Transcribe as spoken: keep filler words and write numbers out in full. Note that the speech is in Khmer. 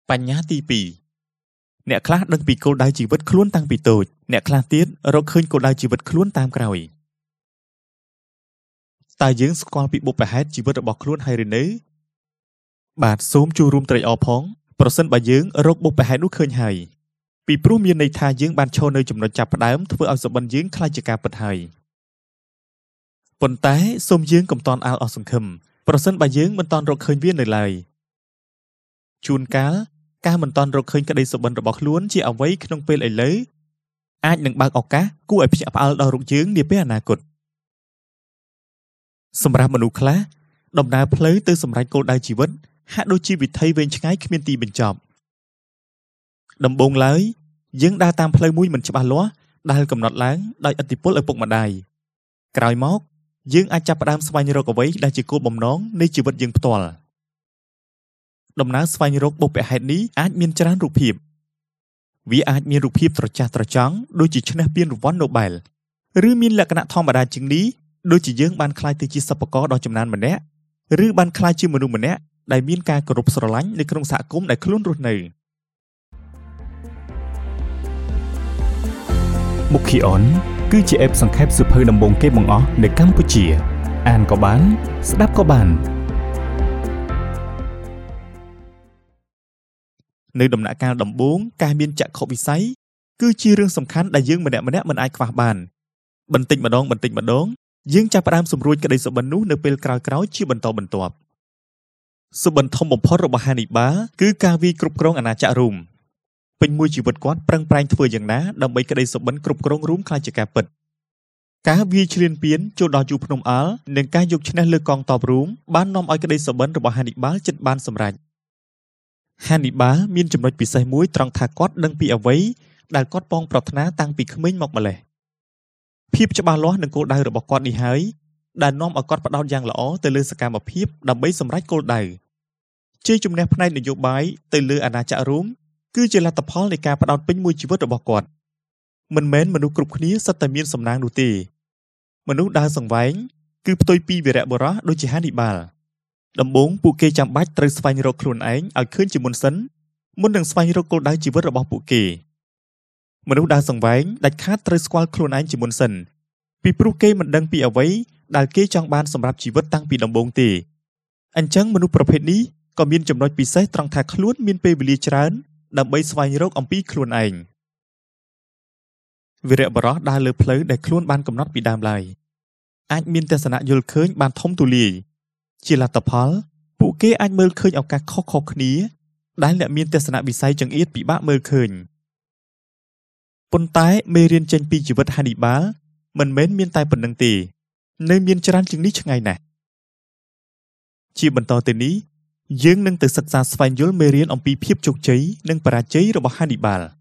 បញ្ញត្តិទីពីរអ្នកខ្លះដឹងពីគោលដៅជីវិតខ្លួនតាំងពីតូចអ្នកខ្លះទៀតរកឃើញគោលដៅជីវិតខ្លួនតាមក្រោយតើយើងស្គាល់ពីបុព្វហេតុជីវិតរបស់ខ្លួនហើយឬនៅបាទសូមចូលរួមត្រេកអរផងប្រសិនបើយើងរកបុព្វហេតុនោះឃើញហើយពីព្រោះមានន័យថាយើងបានឈរនៅចំណុចចាប់ផ្ដើមធ្វើឲ្យសុបិនយើងខ្លាចជាការពិតហើយប៉ុន្តែសូមយើងកុំតន់អាលអស់សង្ឃឹមប្រសិនបើយើងមិនតន់រកឃើញវានៅឡើយជួនកាលការមិនតន់រកឃើញក្តីសុបិនរបស់ខ្លួនជាអ្វីក្នុងពេលឥឡូវអាចនឹងបើកឱកាសគួរឲ្យភ្ញាក់ផ្អើលដល់រូបយើងនាពេលអនាគតសម្រាប់មនុស្សខ្លះដំណើរផ្លូវទៅសម្រេចគោលដៅជីវិតហាក់ដូចជាវិថីវែងឆ្ងាយគ្មានទីបញ្ចប់ដំបូងឡើយយើងដើរតាមផ្លូវមួយមិនច្បាស់លាស់ដែលកំណត់ឡើងដោយឥទ្ធិពលឪពុកម្ដាយក្រោយមកយើងអាចចាប់ផ្ដើមស្វែងរកអ្វីដែលជាគោលបំណងនៃជីវិតយើងផ្ទាល់ដំណើរស្វែងរកបុព្វហេតុនេះអាចមានច្រើនរូបភាពវាអាចមានរូបភាពត្រចះត្រចង់ដូចជាឈ្នះពានរង្វាន់ Nobel ឬមានលក្ខណៈធម្មតាជាងនេះដូចជាយើងបានក្លាយទៅជាសិប្បករដ៏ចំណានម្នាក់ឬបានក្លាយជាមនុស្សម្នាក់ដែលមានការគោរពស្រឡាញ់នៅក្នុងសហគមន៍ដែលខ្លួនរស់នៅមុខីអនគឺជាអេបសង្ខេបសៀវភៅដំបូងគេបង្អស់នៅកម្ពុជាអានក៏បានស្ដាប់ក៏បាននៅដំណាក់កាលដំបូងការមានចក្ខុវិស័យគឺជារឿងសំខាន់ដែលយើងម្នាក់ម្នាក់មិនអាចខ្វះបានបន្តិចម្ដងបន្តិចម្ដងយើងចាប់ផ្ដើមសម្រួចក្តីសុបិននោះនៅពេលក្រោយៗជាបន្តបន្ទាប់សុបិនធំបំផុតរបស់ហានីបាគឺការវាយគ្រប់គ្រងអាណាចក្ររ៉ូមពេញមួយជីវិតគាត់ប្រឹងប្រែងធ្វើយ៉ាងណាដើម្បីក្តីសុបិនគ្រប់គ្រងរ៉ូមខ្លាចជាការពិតការវាយឈ្លានពានចូលដល់ជួរភ្នំអាល់និងការយកឈ្នះលើកងទ័ពរ៉ូមបាននាំឲ្យក្តីសុបិនរបស់ហានីបាជិតបានសម្រេចហានីបាមានចំណុចពិសេសមួយត្រង់ថាគាត់ដឹងពីអ្វីដែលគាត់ពងប្រាថ្នាតាំងពីក្មេងមកម្ល៉េះភាពច្បាស់លាស់នឹងគោលដៅរបស់គាត់នេះហើយដែលនាំឲ្យគាត់ផ្ដោតយ៉ាងល្អទៅលើសកម្មភាពដើម្បីសម្រេចគោលដៅជ័យជំនះផ្នែកនយោបាយទៅលើអាណាចក្ររ៉ូមគឺជាលទ្ធផលនៃការផ្ដោតពេញមួយជីវិតរបស់គាត់មិនមែនមនុស្សគ្រប់គ្នាសុទ្ធតែមានសំណាងនោះទេមនុស្សដើរសង្វែងគឺផ្ទុយពីវីរៈបុរសដូចជាហានីបាល់ដំបូងពួកគេចាំបាច់ត្រូវស្វែងរកខ្លួនឯងឲ្យឃើញជាមុនសិនមុននឹងស្វែងរកគោលដៅជីវិតរបស់ពួកគេមនុស្សដើរសង្វែងដាច់ខាតត្រូវស្គាល់ខ្លួនឯងជាមុនសិនពីព្រោះគេមិនដឹងពីអ្វីដែលគេចង់បានសម្រាប់ជីវិតតាំងពីដំបូងទេអញ្ចឹងមនុស្សប្រភេទនេះក៏មានចំណុចពិសេសត្រង់ថាខ្លួនមានពេលវេលាច្រើនដើម្បីស្វែងរកអំពីខ្លួនឯងវីរៈបុរសដើរលើផ្លូវដែលខ្លួនបានកំណត់ពីដើមឡើយអាចមានទស្សនៈយល់ឃើញបានធំទូលាយជាលទ្ធផលពួកគេអាចមើលឃើញឱកាសខុសៗគ្នាដែលអ្នកមានទស្សនវិស័យចង្អៀតពិបាកមើលឃើញប៉ុន្តែមេរៀនចេញពីជីវិតហានីបាល់មិនមែនមានតែប៉ុណ្្នឹងទេនៅមានច្រើនជាងនេះឆ្ងាយណាស់ជាបន្តទៅនេះយើងនឹងទៅសិក្សាស្វែងយល់មេរៀនអំពីភាពជោគជ័យនិងបរាជ័យរបស់ហានីបាល់